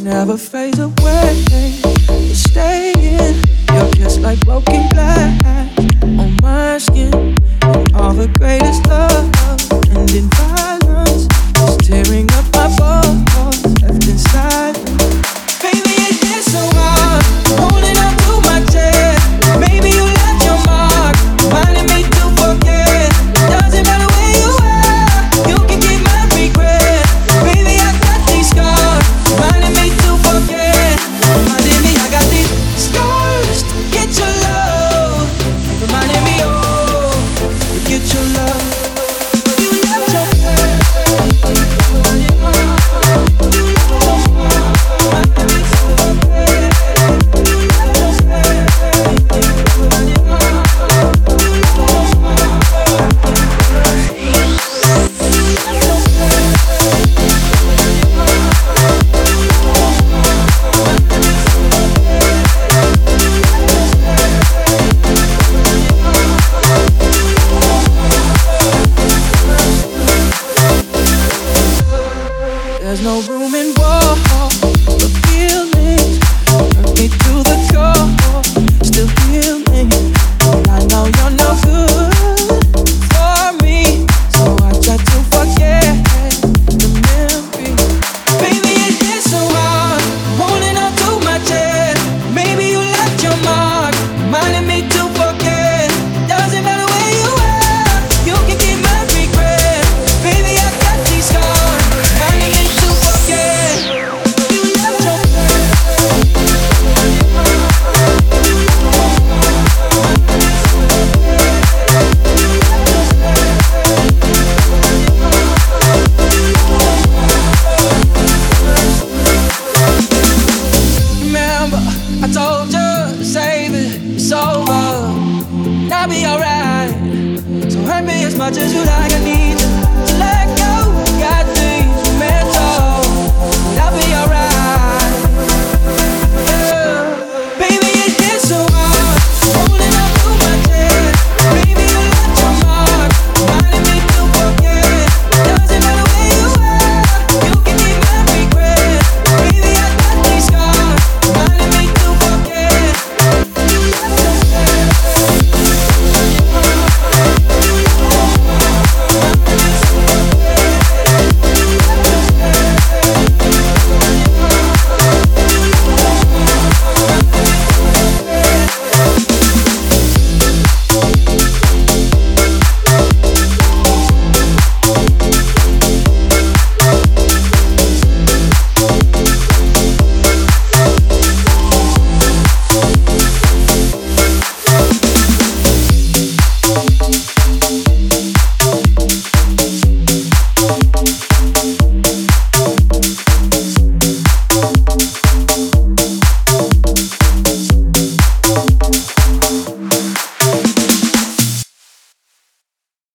never fades away. You're staying, you're just like broken glass on my skin. And all the greatest love and in violence is tearing up my bones left inside. Baby, it gets so hard holding on to my chest. Maybe you left your mark, reminding me to forget. Doesn't matter where you are, you can keep my regret. Baby, I got these scars, reminding me to forget. Reminding me I got these scars to get your love. Reminding me, oh, to get your love. You left your there's no room in war for feelings. Hurt me to the core.